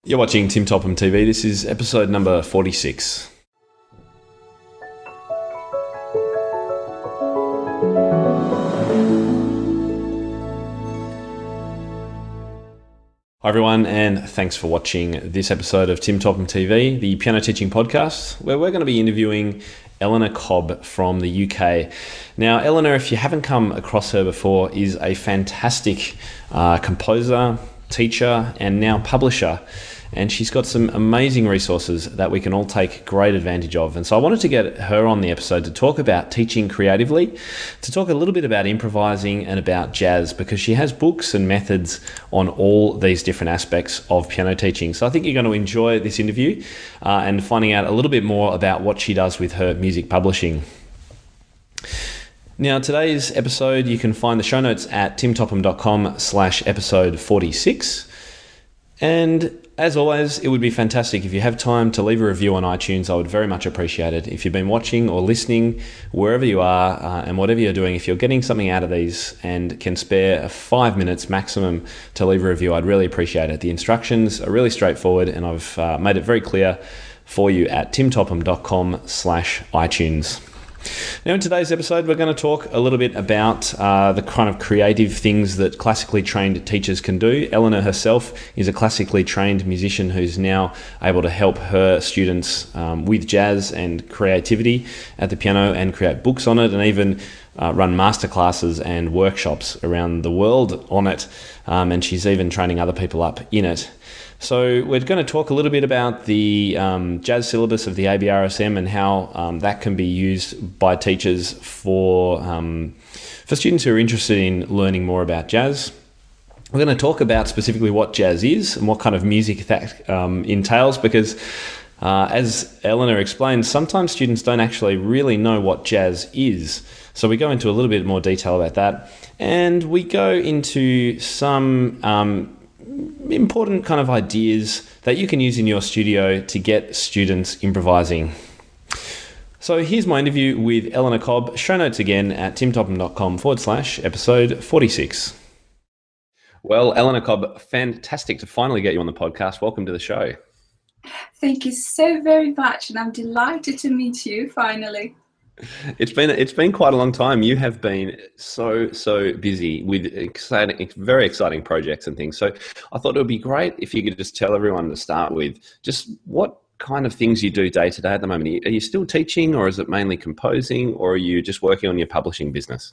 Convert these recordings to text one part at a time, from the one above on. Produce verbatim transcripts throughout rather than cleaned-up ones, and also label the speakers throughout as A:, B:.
A: You're watching Tim Topham T V. This is episode number forty-six. Hi everyone, and thanks for watching this episode of Tim Topham T V, the piano teaching podcast, where we're going to be interviewing Eleanor Cobb from the U K. Now, Eleanor, if you haven't come across her before, is a fantastic uh, composer, teacher, and now publisher. And she's got some amazing resources that we can all take great advantage of. And so I wanted to get her on the episode to talk about teaching creatively, to talk a little bit about improvising and about jazz, because she has books and methods on all these different aspects of piano teaching. So I think you're going to enjoy this interview uh, and finding out a little bit more about what she does with her music publishing. Now, today's episode, you can find the show notes at timtopham.com slash episode 46. And as always, it would be fantastic if you have time to leave a review on iTunes. I would very much appreciate it. If you've been watching or listening, wherever you are uh, and whatever you're doing, if you're getting something out of these and can spare five minutes maximum to leave a review, I'd really appreciate it. The instructions are really straightforward, and I've uh, made it very clear for you at timtopham.com slash iTunes. Now, in today's episode, we're going to talk a little bit about uh, the kind of creative things that classically trained teachers can do. Eleanor herself is a classically trained musician who's now able to help her students um, with jazz and creativity at the piano and create books on it, and even uh, run masterclasses and workshops around the world on it. Um, and she's even training other people up in it. So we're going to talk a little bit about the um, jazz syllabus of the A B R S M and how um, that can be used by teachers for, um, for students who are interested in learning more about jazz. We're going to talk about specifically what jazz is and what kind of music that um, entails, because uh, as Eleanor explained, sometimes students don't actually really know what jazz is. So we go into a little bit more detail about that, and we go into some um, important kind of ideas that you can use in your studio to get students improvising. So here's my interview with Eleanor Cobb. Show notes again at timtopham.com forward slash episode 46. Well, Eleanor Cobb, fantastic to finally get you on the podcast. Welcome to the show.
B: Thank you so very much, and I'm delighted to meet you finally.
A: It's been it's been quite a long time. You have been so so busy with exciting, very exciting projects and things. So I thought it would be great if you could just tell everyone to start with just what kind of things you do day to day at the moment. Are you still teaching, or is it mainly composing, or are you just working on your publishing business?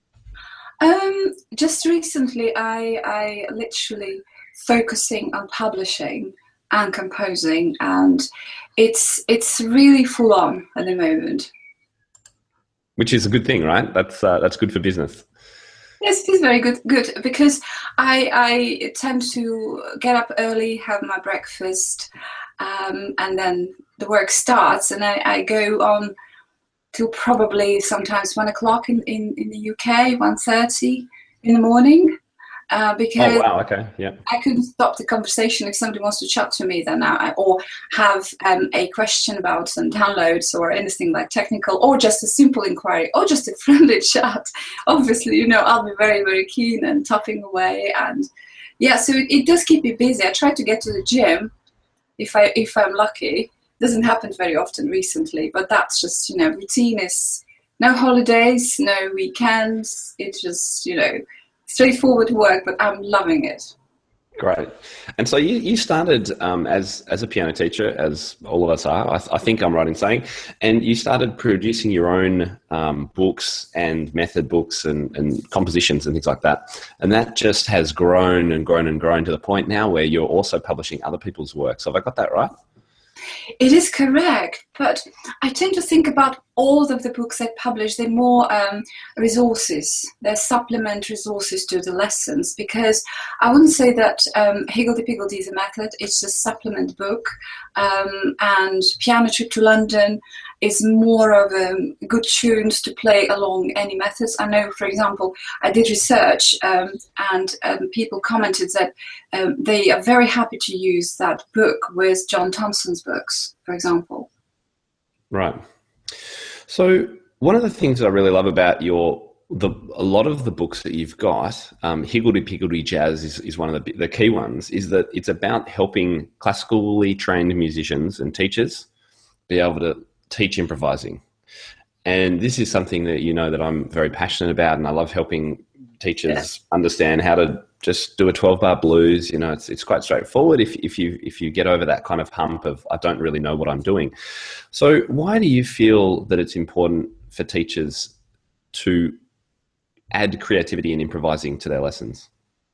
B: Um, just recently, I I literally focusing on publishing and composing, and it's it's really full on at the moment.
A: Which is a good thing, right? That's uh, that's good for business.
B: Yes, it is very good, good because I I tend to get up early, have my breakfast, um, and then the work starts, and I, I go on till probably sometimes one o'clock in, in, in the U K, one thirty in the morning. Uh, because
A: oh wow, okay, yeah.
B: I couldn't stop the conversation if somebody wants to chat to me, then I, or have um, a question about some downloads or anything like technical, or just a simple inquiry, or just a friendly chat. Obviously, you know, I'll be very, very keen and tapping away, and yeah, so it, it does keep me busy. I try to get to the gym if I if I'm lucky. Doesn't happen very often recently, but that's just, you know, routine is no holidays, no weekends. It's just, you know, straightforward work, but I'm loving it.
A: Great. And so you, you started um, as as a piano teacher, as all of us are, I, th- I think I'm right in saying, and you started producing your own um, books and method books and, and compositions and things like that. And that just has grown and grown and grown to the point now where you're also publishing other people's work. So have I got that right?
B: It is correct, but I tend to think about all of the books I publish, they're more um, resources, they're supplement resources to the lessons, because I wouldn't say that um, Higgledy-Piggledy is a method, it's a supplement book, um, and Piano Trip to London is more of a good tunes to play along any methods. I know, for example, I did research um, and um, people commented that um, they are very happy to use that book with John Thompson's books, for example.
A: Right. So one of the things I really love about your the a lot of the books that you've got, um, Higgledy Piggledy Jazz is, is one of the the key ones. Is that it's about helping classically trained musicians and teachers be able to teach improvising. And this is something that you know that I'm very passionate about, and I love helping teachers
B: Yes.
A: understand how to just do a twelve bar blues. You know, it's it's quite straightforward if if you if you get over that kind of hump of I don't really know what I'm doing. So why do you feel that it's important for teachers to add creativity and improvising to their lessons?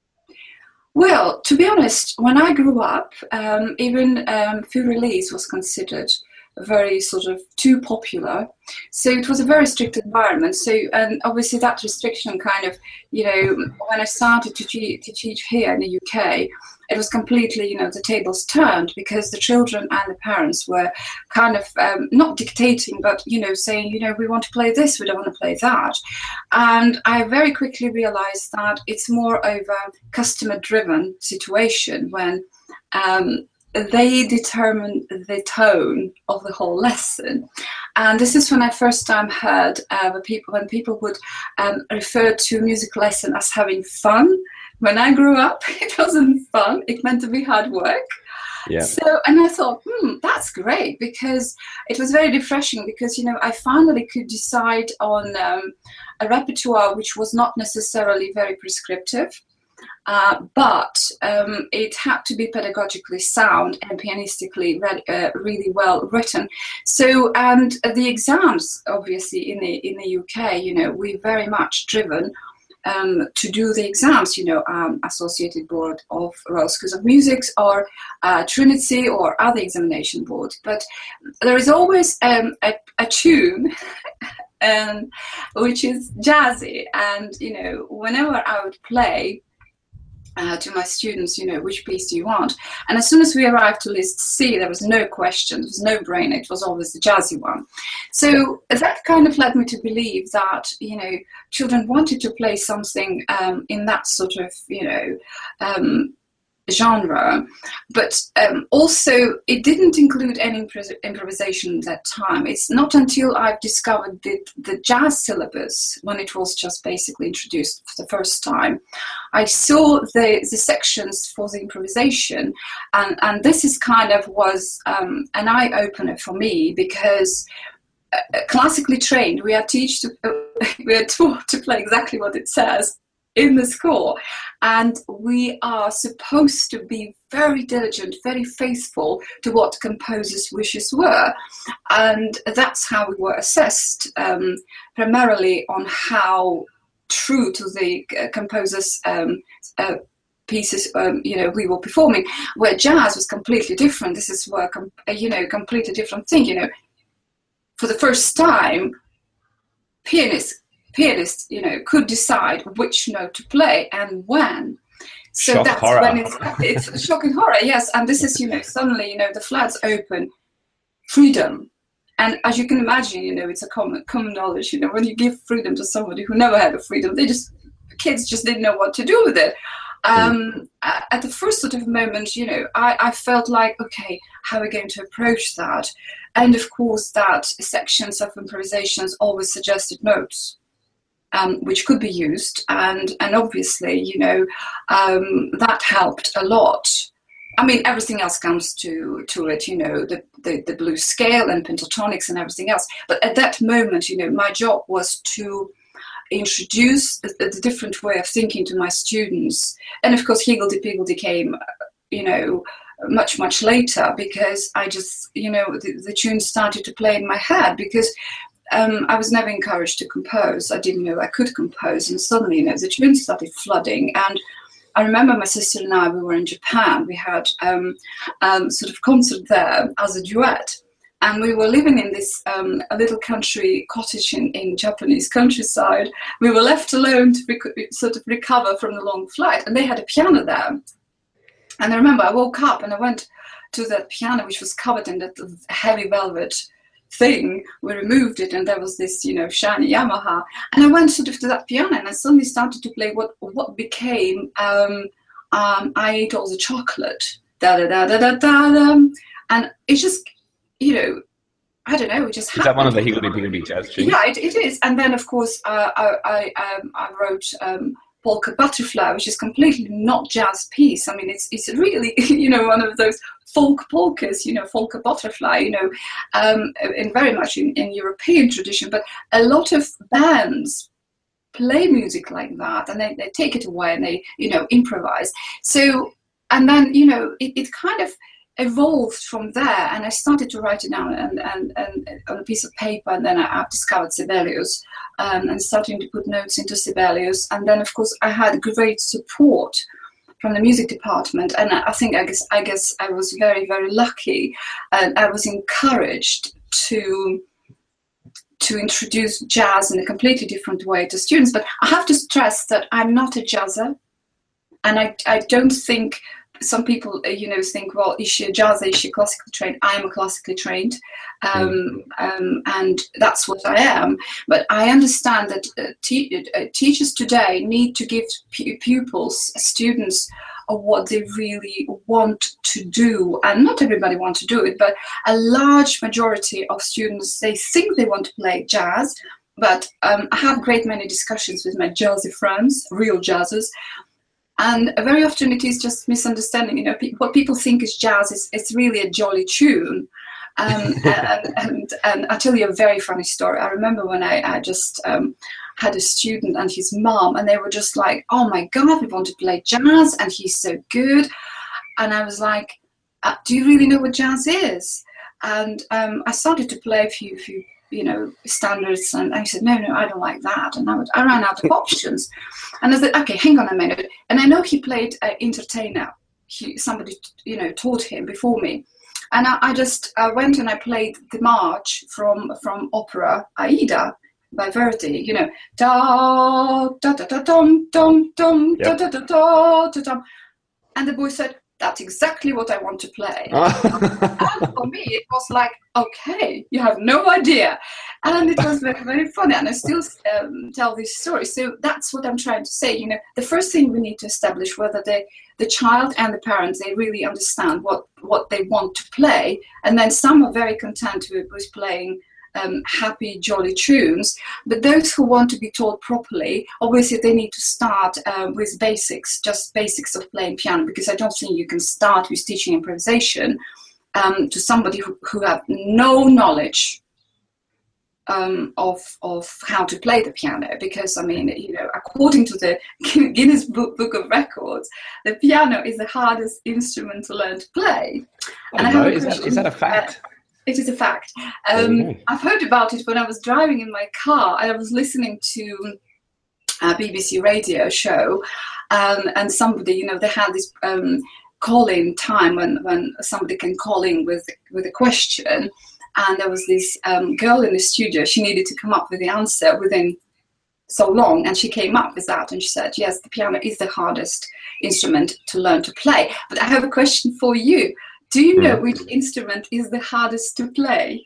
B: Well, to be honest, when I grew up, um, even um, Full Release was considered very sort of too popular. So it was a very strict environment. So, and obviously that restriction kind of, you know, when I started to, te- to teach here in the U K, it was completely, you know, the tables turned because the children and the parents were kind of um, not dictating, but, you know, saying, you know, we want to play this, we don't want to play that. And I very quickly realized that it's more of a customer driven situation when um, they determine the tone of the whole lesson. And this is when I first time heard uh, when people when people would um, refer to music lesson as having fun. When I grew up, it wasn't fun. It meant to be hard work.
A: Yeah.
B: So, and I thought, hmm, that's great because it was very refreshing because, you know, I finally could decide on um, a repertoire which was not necessarily very prescriptive. Uh, but um, it had to be pedagogically sound and pianistically re- uh, really well written. So, and the exams, obviously, in the in the U K, you know, we're very much driven um, to do the exams. You know, um, Associated Board of Royal Schools of Music or uh, Trinity or other examination boards. But there is always um, a, a tune. Um, which is jazzy, and you know, whenever I would play Uh, to my students, you know, which piece do you want? And as soon as we arrived to list C, there was no question, there was no brainer, it was always the jazzy one. So that kind of led me to believe that, you know, children wanted to play something um, in that sort of, you know, um, genre, but um, also it didn't include any impro- improvisation at that time. It's not until I've discovered the, the jazz syllabus, when it was just basically introduced for the first time, I saw the, the sections for the improvisation, and, and this is kind of was um, an eye-opener for me because uh, classically trained, we are, teach to, uh, we are taught to play exactly what it says in the score, and we are supposed to be very diligent, very faithful to what composers' wishes were, and that's how we were assessed, um, primarily on how true to the uh, composer's um, uh, pieces, um, you know, we were performing. Where jazz was completely different. This is where, com- you know, completely different thing. You know, for the first time, pianists pianist, you know, could decide which note to play and when. So
A: Shock
B: that's
A: horror.
B: when it's it's shocking horror, yes. And this is, you know, suddenly, you know, the flats open, freedom. And as you can imagine, you know, it's a common common knowledge, you know, when you give freedom to somebody who never had a freedom, they just kids just didn't know what to do with it.
A: Mm.
B: Um, at the first sort of moment, you know, I, I felt like, okay, how are we going to approach that? And of course, that sections of improvisations always suggested notes. Um, which could be used, and and obviously, you know, um, that helped a lot. I mean, everything else comes to to it, you know, the, the the blues scale and pentatonics and everything else. But at that moment, you know, my job was to introduce the, the different way of thinking to my students, and of course, Higgledy Piggledy came, you know, much much later because I just, you know, the, the tunes started to play in my head because. Um, I was never encouraged to compose. I didn't know I could compose, and suddenly, you know, the tunes started flooding. And I remember my sister and I, we were in Japan. We had um, um, sort of concert there as a duet, and we were living in this um, a little country cottage in, in Japanese countryside. We were left alone to rec- sort of recover from the long flight, and they had a piano there. And I remember I woke up and I went to that piano, which was covered in that heavy velvet thing. We removed it, and there was this, you know, shiny Yamaha. And I went sort of to that piano, and I suddenly started to play what what became um, um, I Ate All the Chocolate, da da da da da da, and it just, you know, I don't know, it just
A: Is that one of
B: happened.
A: the higgledy-piggledy jazz tunes?
B: Yeah, it, it is. And then, of course, uh, I, I, um, I wrote um, Polka Butterfly, which is completely not jazz piece. I mean, it's it's really, you know, one of those folk polkas, you know, Polka Butterfly, you know, um, and very much in, in European tradition. But a lot of bands play music like that, and they, they take it away and they, you know, improvise. So, and then, you know, it, it kind of evolved from there, and I started to write it down and, and, and on a piece of paper, and then I, I've discovered Sibelius, um, and starting to put notes into Sibelius. And then, of course, I had great support from the music department, and I, I think I guess I guess I was very, very lucky, and I was encouraged to to introduce jazz in a completely different way to students. But I have to stress that I'm not a jazzer, and I, I don't think some people, you know, think, well, is she a jazzer, is she classically trained? I am a classically trained, um, um, and that's what I am. But I understand that uh, te- uh, teachers today need to give pu- pupils, students, uh, what they really want to do. And not everybody wants to do it, but a large majority of students, they think they want to play jazz. But um, I have great many discussions with my jazzy friends, real jazzers, and very often it is just misunderstanding. You know, pe- what people think is jazz is it's really a jolly tune. Um, and, and and I'll tell you a very funny story. I remember when I, I just um, had a student and his mom, and they were just like, "Oh my God, we want to play jazz, and he's so good." And I was like, uh, "Do you really know what jazz is?" And um, I started to play a few few you know standards, and I said, "No, no, I don't like that." And I, would, I ran out of options. And I said, "Okay, hang on a minute." And I know he played uh, entertainer. He, somebody, you know, taught him before me. And I, I just uh, went and I played the march from from opera Aida by Verdi. You know, da da da da dum dum dum da da da da da dum. And the boy said, "That's exactly what I want to play." And for me, it was like, okay, you have no idea. And it was very, very funny. And I still um, tell this story. So that's what I'm trying to say. You know, the first thing we need to establish whether the, the child and the parents, they really understand what, what they want to play. And then some are very content with, with playing Um, happy, jolly tunes. But those who want to be taught properly, obviously they need to start uh, with basics, just basics of playing piano, because I don't think you can start with teaching improvisation um, to somebody who, who have no knowledge um, of of how to play the piano. Because, I mean, you know, according to the Guinness Book, Book of Records, the piano is the hardest instrument to learn to play.
A: I and I have know. A is, that, is that a fact?
B: Uh, It is a fact. Um, I've heard about it when I was driving in my car, and I was listening to a B B C radio show, um, and somebody, you know, they had this um, call-in time when, when somebody can call in with with a question, and there was this um, girl in the studio. She needed to come up with the answer within so long, and she came up with that, and she said, yes, the piano is the hardest instrument to learn to play. But I have a question for you. Do you know mm. which instrument is the hardest to play?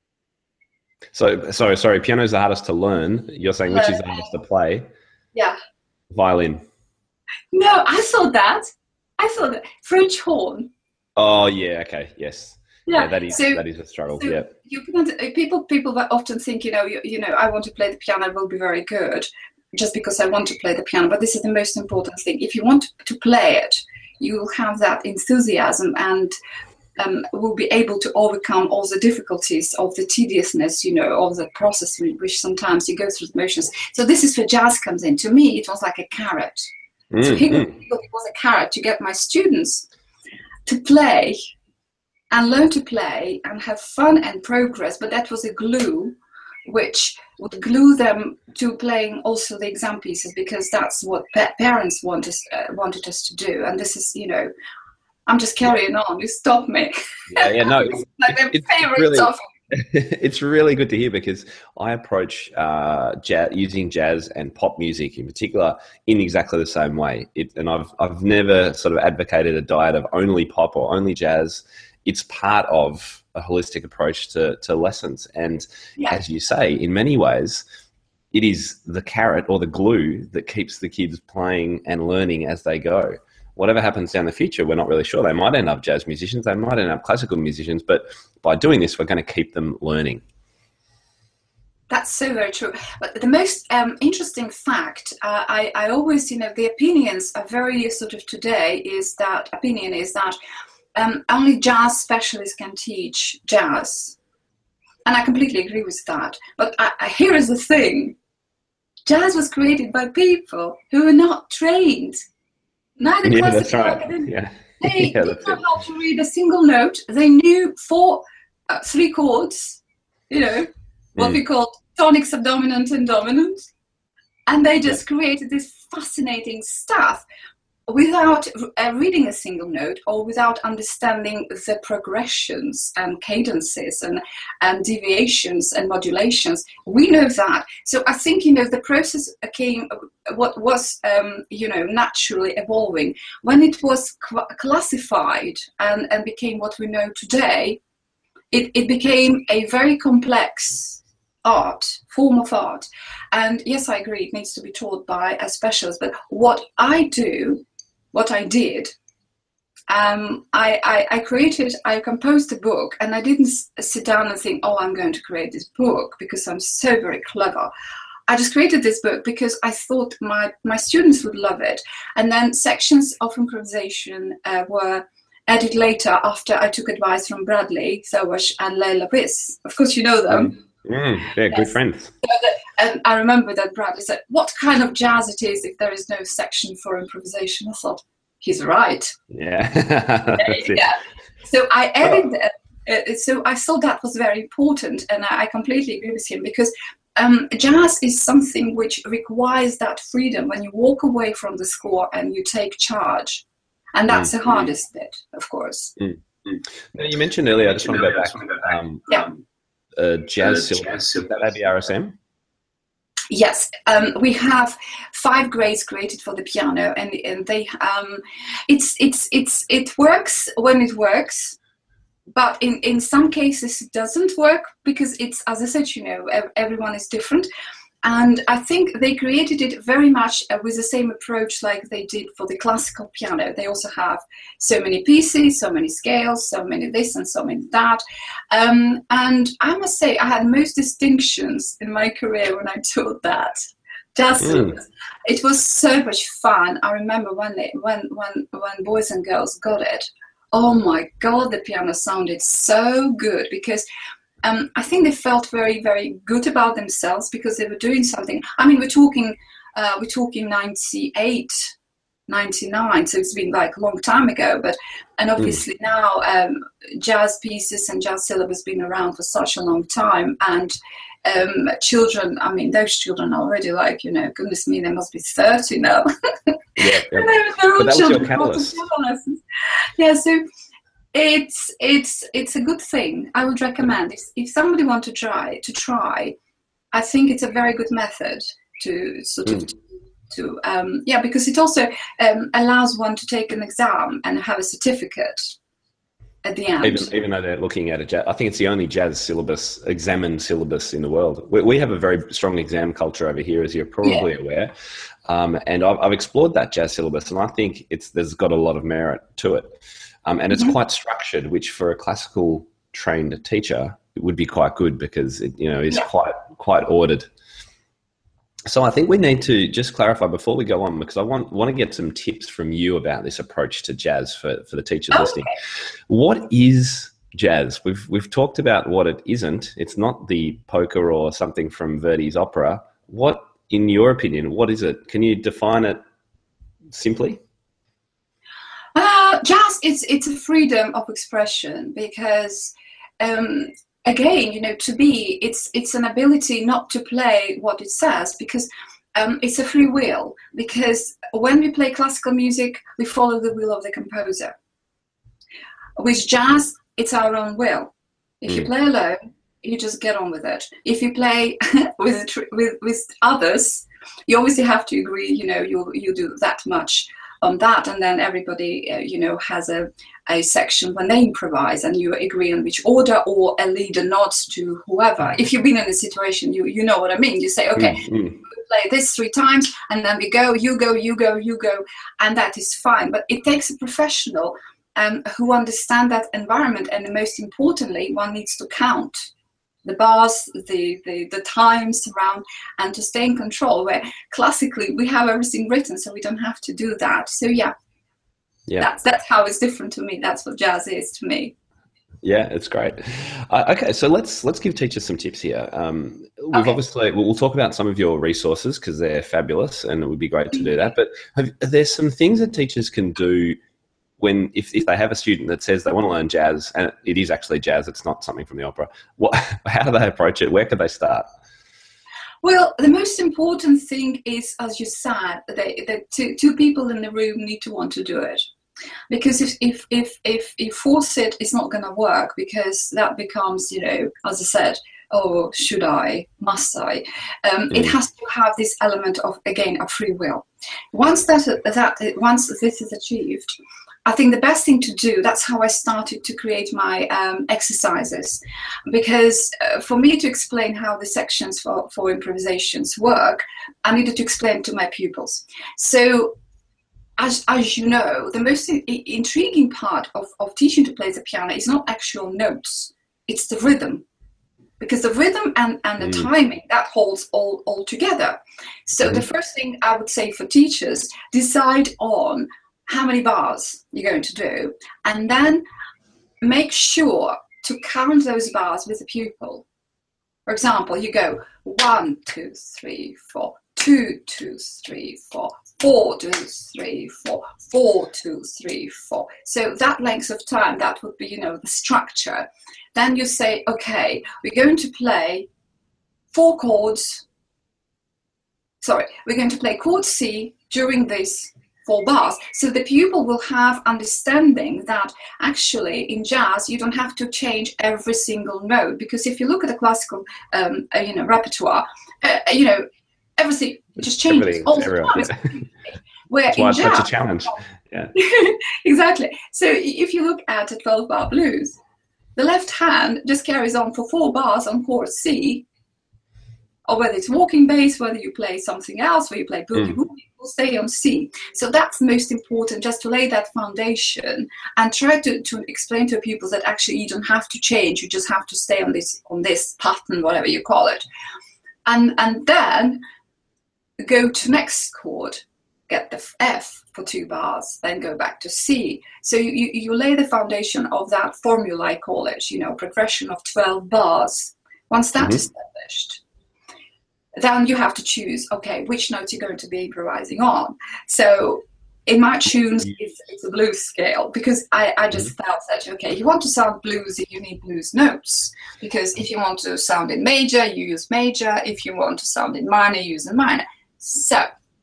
A: So, sorry, sorry, piano is the hardest to learn. You're saying learn. Which is the hardest to play?
B: Yeah.
A: Violin.
B: No, I thought that. I thought that. French horn.
A: Oh, yeah, okay, yes.
B: Yeah,
A: yeah that is so, that is a struggle. So yeah.
B: You people people often think, you know, you, you know, I want to play the piano, I will be very good, just because I want to play the piano. But this is the most important thing. If you want to play it, you will have that enthusiasm and um, will be able to overcome all the difficulties of the tediousness, you know, of the process, which sometimes you go through the motions. So this is where jazz comes in. To me, it was like a carrot. Mm, so here mm. it was a carrot to get my students to play and learn to play and have fun and progress. But that was a glue which would glue them to playing also the exam pieces, because that's what pa- parents want us, uh, wanted us to do. And this is, you know, I'm just carrying on. You stop me.
A: Yeah, yeah, no.
B: It's like my
A: it's
B: favorite
A: really,
B: topic.
A: It's really good to hear, because I approach uh, jazz, using jazz and pop music in particular in exactly the same way. It, and I've I've never sort of advocated a diet of only pop or only jazz. It's part of a holistic approach to, to lessons. And yeah. as you say, in many ways, it is the carrot or the glue that keeps the kids playing and learning as they go. whatever happens down the future, we're not really sure. They might end up jazz musicians, they might end up classical musicians, but by doing this, we're going to keep them learning.
B: That's so very true. But the most um, interesting fact, uh, I, I always, you know, the opinions are very sort of today is that opinion is that um, only jazz specialists can teach jazz. And I completely agree with that. But I, I, here is the thing. Jazz was created by people who were not trained. Neither
A: yeah,
B: classical
A: that's right.
B: academic.
A: Yeah.
B: They
A: yeah,
B: didn't know how to read a single note. They knew four, uh, three chords, you know, what mm. we call tonic, subdominant, and dominant. And they just yeah. created this fascinating stuff without uh, reading a single note or without understanding the progressions and cadences and, and deviations and modulations. We know that. So I think, you know, the process came, what was, um, you know, naturally evolving. When it was cl- classified and, and became what we know today, it, it became a very complex art, form of art. And yes, I agree, it needs to be taught by a specialist. But what I do What I did, um, I, I, I created, I composed a book, and I didn't s- sit down and think, oh, I'm going to create this book because I'm so very clever. I just created this book because I thought my, my students would love it. And then sections of improvisation uh, were added later after I took advice from Bradley Sowash and Leila Biss. Of course, you know them.
A: Mm, mm, they're yes. good friends.
B: So that, and I remember that Bradley said, what kind of jazz it is if there is no section for improvisation? I thought, he's right.
A: Yeah.
B: yeah. So I added that. Uh, so I thought that was very important, and I, I completely agree with him, because um, jazz is something which requires that freedom when you walk away from the score and you take charge. And that's mm. the hardest bit, of course.
A: Mm. Mm. Now, you mentioned earlier, I just want to go back, um,
B: yeah.
A: uh, jazz syllabus, is that A B R S M?
B: Yes, um, we have five grades created for the piano, and, and they um, it's it's it's it works when it works, but in, in some cases it doesn't work because it's, as I said, you know, everyone is different. And I think they created it very much uh, with the same approach like they did for the classical piano. They also have so many pieces, so many scales, so many this and so many that. Um, and I must say I had most distinctions in my career when I taught that. Just, mm. It was so much fun. I remember when, they, when, when, when boys and girls got it, oh my God, the piano sounded so good, because Um, I think they felt very, very good about themselves because they were doing something. I mean, we're talking, uh, we're talking ninety-eight, ninety-nine, so it's been like a long time ago. But and obviously mm. now um, jazz pieces and jazz syllabus been around for such a long time, and um, children. I mean, those children are already like, you know, goodness me, they must be thirty now.
A: Yeah, yeah.
B: they're, they're
A: but that was your catalyst.
B: Yeah, so. It's it's it's a good thing. I would recommend if if somebody wants to try to try, I think it's a very good method to sort mm. of to um, yeah, because it also um, allows one to take an exam and have a certificate at the end.
A: Even even though they're looking at a jazz, I think it's the only jazz syllabus, examined syllabus in the world. We, we have a very strong exam culture over here, as you're probably yeah. aware. Um, and I've, I've explored that jazz syllabus, and I think it's there's got a lot of merit to it. Um, and it's mm-hmm. quite structured, which for a classical trained teacher it would be quite good because it, you know, is yeah. quite quite ordered. So I think we need to just clarify before we go on, because I want want to get some tips from you about this approach to jazz for, for the teachers
B: oh,
A: listening.
B: Okay.
A: What is jazz? We've we've talked about what it isn't. It's not the polka or something from Verdi's opera. What, in your opinion, what is it? Can you define it simply?
B: Uh, jazz, it's it's a freedom of expression because, um, again, you know, to be, it's it's an ability not to play what it says, because um, it's a free will. Because when we play classical music, we follow the will of the composer. With jazz, it's our own will. If mm. you play alone, you just get on with it. If you play with with with others, you obviously have to agree. You know, you you do that much on that, and then everybody, uh, you know, has a, a section when they improvise, and you agree on which order, or a leader nods to whoever. If you've been in a situation, you you know what I mean. You say, okay,
A: mm-hmm.
B: play this three times, and then we go, you go, you go, you go, and that is fine. But it takes a professional um, who understand that environment, and most importantly, one needs to count the bars, the, the, the times around, and to stay in control, where classically we have everything written, so we don't have to do that. So yeah,
A: yeah.
B: that's, that's how it's different to me. That's what jazz is to me.
A: Yeah, it's great. Uh, okay, so let's let's give teachers some tips here. Um, we've
B: Okay.
A: obviously we'll, we'll talk about some of your resources because they're fabulous, and it would be great to do that. But have, there's some things that teachers can do when if, if they have a student that says they want to learn jazz, and it is actually jazz, it's not something from the opera. What? How do they approach it? Where could they start?
B: Well, the most important thing is, as you said, that the two, two people in the room need to want to do it. Because if if if if you force it, it's not going to work, because that becomes, you know, as I said, oh, should I, must I? Um, mm. It has to have this element of, again, of free will. Once that that once this is achieved, I think the best thing to do, that's how I started to create my um, exercises, because uh, for me to explain how the sections for, for improvisations work, I needed to explain to my pupils. So As, as you know, the most I- intriguing part of, of teaching to play the piano is not actual notes, it's the rhythm. Because the rhythm and, and the mm. timing, that holds all, all together. So mm-hmm. the first thing I would say for teachers, decide on how many bars you're going to do, and then make sure to count those bars with the pupil. For example, you go one, two, three, four, two, two, three, four, four, two, three, four, four, two, three, four. So that length of time, that would be, you know, the structure. Then you say, okay, we're going to play four chords. Sorry, we're going to play chord C during these four bars. So the pupil will have understanding that actually in jazz, you don't have to change every single note. Because if you look at the classical, um, uh, you know, repertoire, uh, you know, everything just changes all the time. Where
A: That's why
B: in
A: it's
B: jazz,
A: such a challenge. Yeah,
B: exactly. So if you look at a twelve-bar blues, the left hand just carries on for four bars on chord C, or whether it's walking bass, whether you play something else, where you play boogie mm. boogie, will stay on C. So that's most important, just to lay that foundation and try to, to explain to people that actually you don't have to change, you just have to stay on this on this pattern, whatever you call it. And, and then go to next chord, get the F for two bars, then go back to C. So you, you, you lay the foundation of that formula, I call it, you know, progression of twelve bars. Once that's mm-hmm. established, then you have to choose, okay, which notes you're going to be improvising on. So in my tunes, it's, it's a blues scale, because I, I just mm-hmm. felt that, okay, you want to sound bluesy, you need blues notes. Because if you want to sound in major, you use major. If you want to sound in minor, you use in minor. So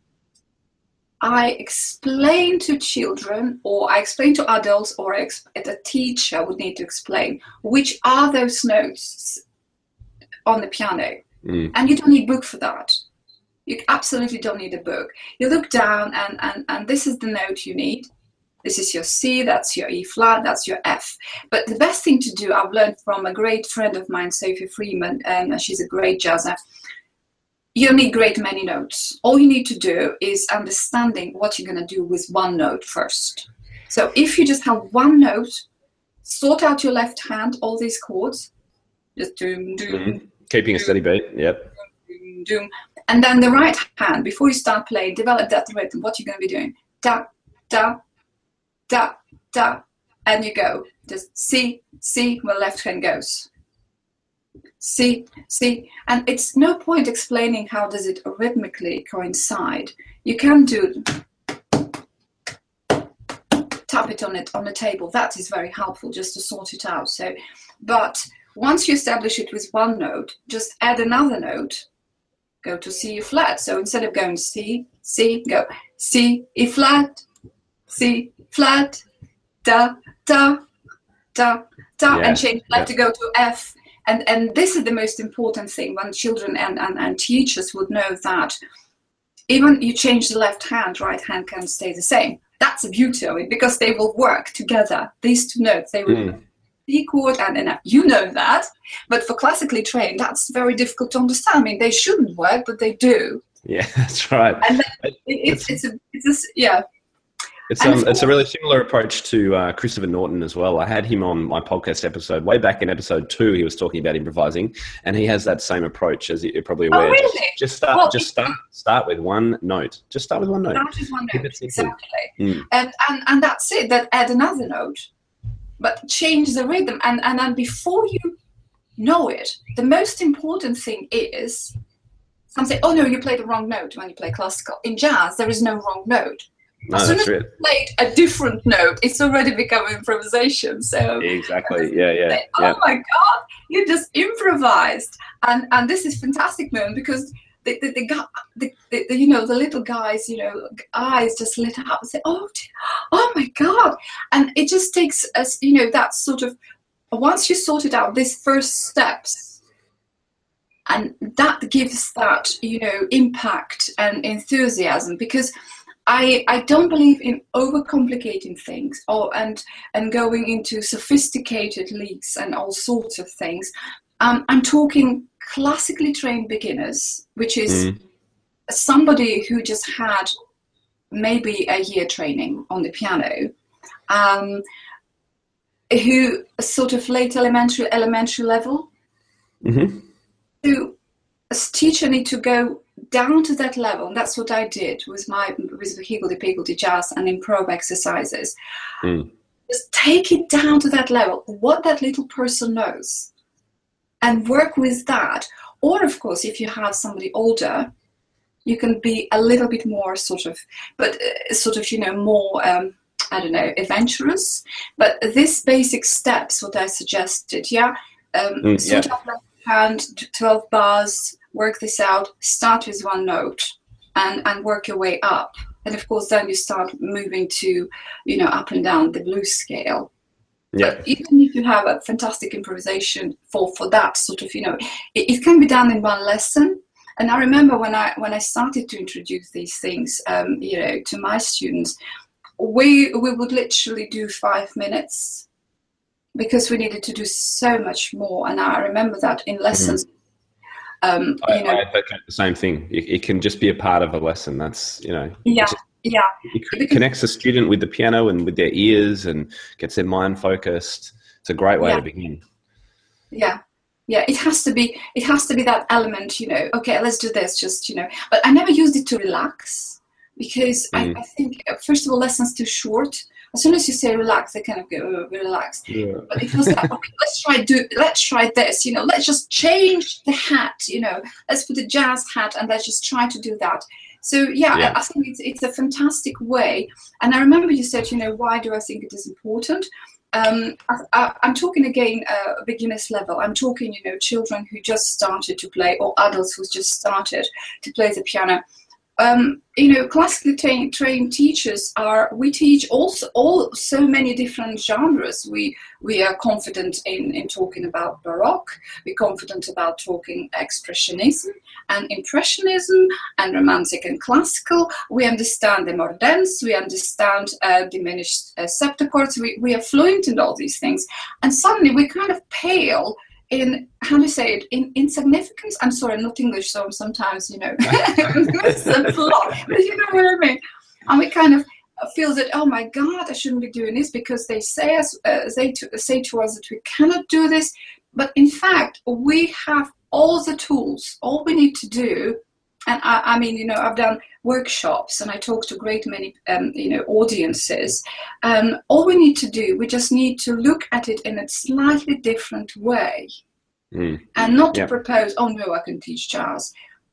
B: I explain to children, or I explain to adults, or a teacher would need to explain which are those notes on the piano. Mm. And you don't need a book for that. You absolutely don't need a book. You look down and, and, and this is the note you need. This is your C, that's your E flat, that's your F. But the best thing to do, I've learned from a great friend of mine, Sophie Freeman, and she's a great jazzer. You don't need great many notes. All you need to do is understanding what you're going to do with one note first. So if you just have one note, sort out your left hand, all these chords, just doom, doom.
A: Mm-hmm. Keeping doom, a steady beat, yep.
B: Doom, doom. And then the right hand, before you start playing, develop that rhythm, what you're going to be doing. Da, da, da, da, and you go. Just C, C, where left hand goes. See, see, and it's no point explaining how does it rhythmically coincide. You can do tap it on it on the table. That is very helpful just to sort it out. So, but once you establish it with one note, just add another note. Go to C flat. So instead of going C, C, go C, E flat, C flat, da, da, da, da, yeah, and change left yeah. to go to F. And, and this is the most important thing, when children and, and, and teachers would know that even you change the left hand, right hand can stay the same. That's the beauty of it, because they will work together. These two notes, they will mm. C chord and an F. You know that, but for classically trained, that's very difficult to understand. I mean, they shouldn't work, but they do.
A: Yeah, that's right.
B: And then it,
A: It's
B: it's it's a, it's a s- yeah.
A: it's
B: And of
A: um it's a
B: course,
A: really similar approach to uh, Christopher Norton as well. I had him on my podcast episode way back in episode two. He was talking about improvising, and he has that same approach, as you're probably
B: oh
A: aware. Just
B: really?
A: just start
B: Well,
A: just start start with one note. Just start with one note.
B: that is one
A: Keep
B: note
A: it simple.
B: exactly,
A: Mm.
B: and and and that's it. That add another note, but change the rhythm, and and then before you know it, the most important thing is some say, oh no, you played the wrong note when you play classical. In jazz, there is no wrong note. As
A: No,
B: soon
A: that's
B: as you
A: it.
B: played a different note, it's already become improvisation. So
A: Exactly. Yeah, yeah,
B: say,
A: yeah.
B: oh my God, you just improvised. And and this is fantastic moment because the, the, the, guy, the, the, the you know, the little guys, you know, eyes just lit up and say, oh, oh my God. And it just takes us, you know, that sort of, once you sorted out these first steps, and that gives that, you know, impact and enthusiasm, because I, I don't believe in overcomplicating things or and and going into sophisticated leagues and all sorts of things. Um, I'm talking classically trained beginners, which is
A: Mm.
B: somebody who just had maybe a year training on the piano, um, who sort of late elementary elementary level,
A: Hmm.
B: who as teacher need to go down to that level, and that's what I did with my with higgledy-piggledy jazz and improv exercises.
A: Mm.
B: Just take it down to that level, what that little person knows, and work with that. Or of course, if you have somebody older, you can be a little bit more sort of, but uh, sort of, you know, more. Um, I don't know, adventurous. But these basic steps, what I suggested, yeah, um,
A: Mm.
B: sort
A: Yeah.
B: of left hand, twelve bars, work this out, start with one note and, and work your way up. And of course, then you start moving to, you know, up and down the blues scale.
A: Yeah.
B: But even if you have a fantastic improvisation for, for that sort of, you know, it, it can be done in one lesson. And I remember when I when I started to introduce these things, um, you know, to my students, we we would literally do five minutes because we needed to do so much more. And I remember that in
A: Mm.
B: lessons, um,
A: I,
B: you know,
A: I advocate the same thing. It, it can just be a part of a lesson. That's, you know, it
B: yeah,
A: just
B: yeah,
A: it c-
B: because
A: connects the student with the piano and with their ears and gets their mind focused. It's a great way
B: yeah,
A: to begin.
B: yeah, yeah. It has to be, it has to be that element, you know. Okay, let's do this. Just, you know, but I never used it to relax because I,
A: Mm.
B: I think uh, first of all, lessons too short. As soon as you say relax, they kind of go oh, relax.
A: Yeah.
B: But it was like, okay, let's try do, let's try this. You know, let's just change the hat. You know, let's put a jazz hat and let's just try to do that. So yeah,
A: Yeah.
B: I, I think it's it's a fantastic way. And I remember you said, you know, why do I think it is important? Um, I, I, I'm talking again, uh, beginners level. I'm talking, you know, children who just started to play or adults who just started to play the piano. Um, you know, classically trained, trained teachers are, we teach also all so many different genres. We we are confident in, in talking about Baroque, we're confident about talking expressionism and impressionism and romantic and classical. We understand the modernes, we understand uh, diminished uh, septuchords, we, we are fluent in all these things. And suddenly we kind of pale in, how do you say it, in insignificance. I'm sorry, I'm not English, so I'm sometimes, you know, miss a lot, but you know what I mean. And we kind of feel that, oh my God, I shouldn't be doing this because they say us, uh, they to, say to us that we cannot do this. But in fact, we have all the tools. All we need to do, and I, I mean, you know, I've done workshops and I talk to great many, um, you know, audiences. Um, all we need to do, we just need to look at it in a slightly different way,
A: Mm.
B: and not to
A: Yeah.
B: propose, oh no, I can teach jazz.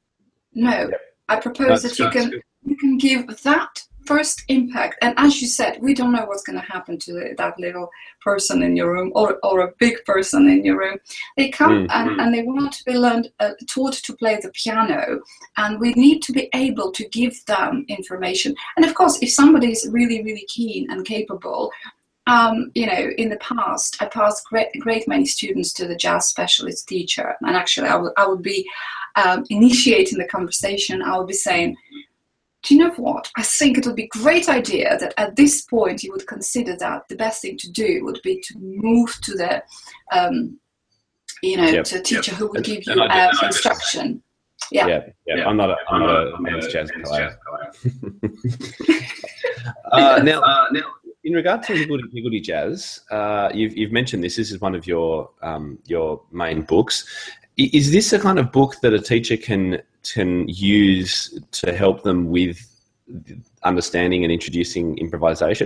B: No,
A: Yeah.
B: I propose
A: That's
B: that you
A: good. That's
B: can
A: good.
B: you can give that first impact. And as you said, we don't know what's going to happen to that little person in your room or, or a big person in your room. They come
A: Mm.
B: and,
A: Mm.
B: and they want to be learned, uh, taught to play the piano, and we need to be able to give them information. And of course, if somebody is really, really keen and capable, um, you know, in the past, I passed great, great many students to the jazz specialist teacher, and actually, I would, I would be um, initiating the conversation. I would be saying, do you know what? I think it would be a great idea that at this point you would consider that the best thing to do would be to move to the, um, you know,
A: Yep.
B: to a teacher
A: Yep.
B: who would
A: And,
B: give
A: and
B: you
A: I do,
B: uh,
A: and I do the same.
B: instruction. Yeah.
A: Yeah, yeah.
C: Yeah.
A: I'm not a, I'm
C: I'm
A: not
C: not
A: a
C: I'm not
A: advanced
C: a
A: jazz
C: advanced
A: player.
C: jazz player.
A: Uh, now,
C: Uh, now,
A: in regard to Higgledy Piggledy Jazz, uh, you've, you've mentioned this. This is one of your um, your main books. I- Is this a kind of book that a teacher can can use to help them with understanding and introducing improvisation?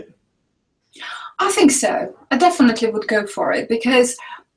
B: I think so. I definitely would go for it because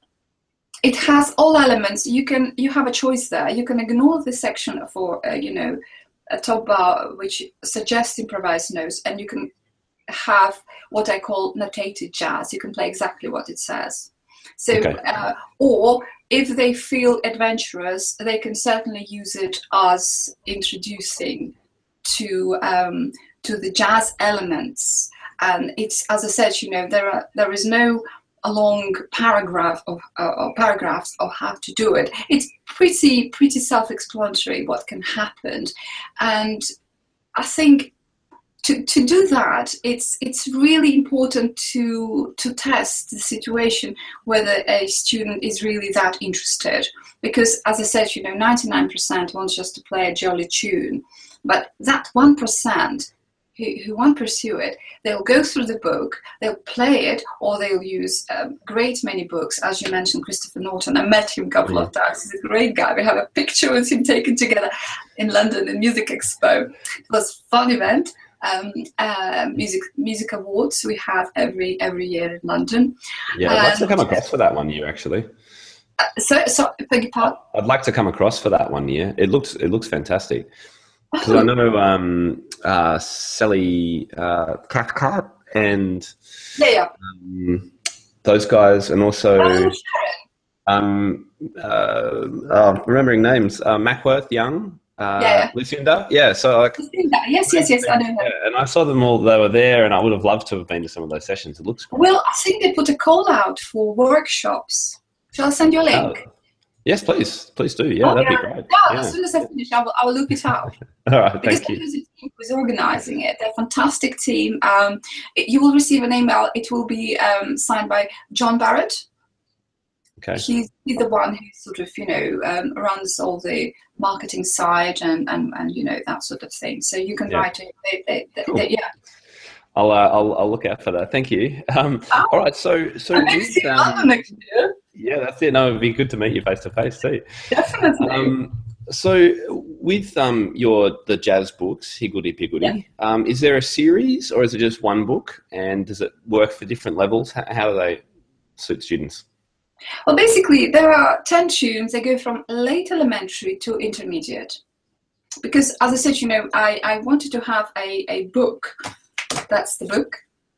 B: it has all elements. You can you have a choice there. You can ignore the section for uh, you know a top bar which suggests improvised notes, and you can have what I call notated jazz. You can play exactly what it says. So,
A: Okay.
B: uh, or if they feel adventurous, they can certainly use it as introducing to um, to the jazz elements. And it's, as I said, you know, there are there is no a long paragraph of uh, or paragraphs of how to do it. It's pretty pretty self-explanatory what can happen, and I think to, to do that, it's it's really important to to test the situation whether a student is really that interested. Because, as I said, you know, ninety-nine percent wants just to play a jolly tune, but that one percent who, who won't pursue it, they'll go through the book, they'll play it, or they'll use a um, great many books. As you mentioned, Christopher Norton, I met him a couple mm. of times. He's a great guy. We have a picture with him taken together in London in Music Expo. It was a fun event. Um, uh, music music awards we have every every year in London.
A: Yeah, I'd like to come across for that one year actually.
B: Uh, so, so beg your pardon?
A: I'd like to come across for that one year. It looks it looks fantastic because oh. I know um, uh, Sally uh, Cathcart and
B: yeah, yeah.
A: Um, those guys, and also
B: oh,
A: um, uh, uh, remembering names, uh, Mackworth Young. Uh,
B: yeah, yeah.
A: Lucinda, yeah. So like,
B: Lucinda. Yes, yes, yes. I know her.
A: Yeah, and I saw them all. They were there, and I would have loved to have been to some of those sessions. It looks great.
B: Well, I think they put a call out for workshops. Shall I send you a link?
A: Oh, yes, please, please do. Yeah,
B: oh,
A: that'd
B: yeah.
A: be great.
B: Yeah,
A: yeah.
B: As soon as I finish, I will, I will look it up.
A: All right,
B: because
A: thank you.
B: Because the team who's organising it, they're a fantastic team. Um, it, you will receive an email. It will be um, signed by John Barrett.
A: Okay.
B: He's, he's the one who sort of, you know, um, runs all the marketing side and, and, and, you know, that sort of thing. So you can yeah. write it. They, they, they,
A: cool.
B: they, yeah.
A: I'll, uh, I'll I'll look out for that. Thank you. Um,
B: oh,
A: all right. So so with, um,
B: next year.
A: Yeah, that's it. No, it'd be good to meet you face to face too.
B: Definitely.
A: Um, so with um, your the jazz books, Higgledy Piggledy, yeah. um, is there a series or is it just one book? And does it work for different levels? How, how do they suit students?
B: Well, basically, there are ten tunes. They go from late elementary to intermediate. Because, as I said, you know, I, I wanted to have a, a book. That's the book.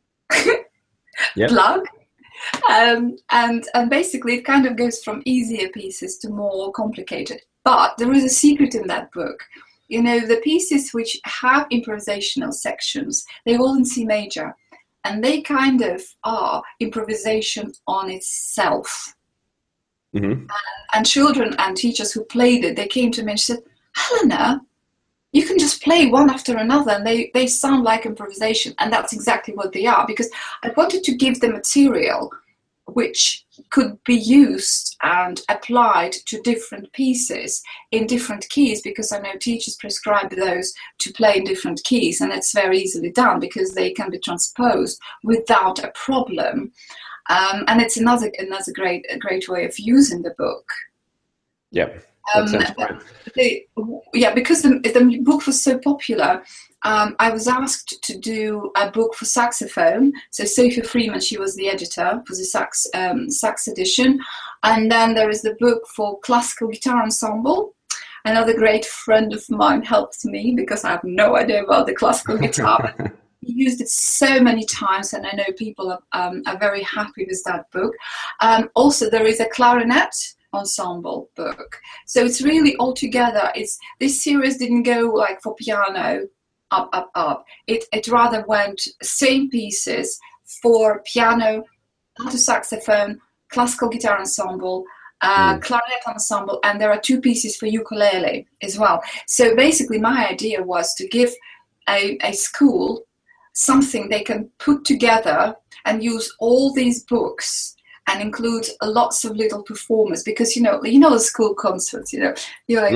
A: Yep.
B: Plug. Um, and, and basically, it kind of goes from easier pieces to more complicated. But there is a secret in that book. You know, the pieces which have improvisational sections, they're all in C major. And they kind of are improvisation on itself.
A: Mm-hmm.
B: And, and children and teachers who played it, they came to me and said, Helena, you can just play one after another and they, they sound like improvisation. And that's exactly what they are, because I wanted to give the material which could be used and applied to different pieces in different keys, because I know teachers prescribe those to play in different keys, and it's very easily done because they can be transposed without a problem. Um, and it's another another great a great way of using the book.
A: Yep, that
B: um,
A: sounds great.
B: The, yeah, because the, the book was so popular, um, I was asked to do a book for saxophone. So Sophia Freeman, she was the editor for the sax um, sax edition. And then there is the book for classical guitar ensemble. Another great friend of mine helped me because I have no idea about the classical guitar. He used it so many times, and I know people are, um, are very happy with that book. Um, also, there is a clarinet ensemble book. So it's really all together. It's, this series didn't go like for piano, up, up, up. It, it rather went same pieces for piano, alto saxophone, classical guitar ensemble, uh, mm. clarinet ensemble, and there are two pieces for ukulele as well. So basically my idea was to give a, a school something they can put together and use all these books and include lots of little performers, because you know you know the school concerts, you know you're like, mm. like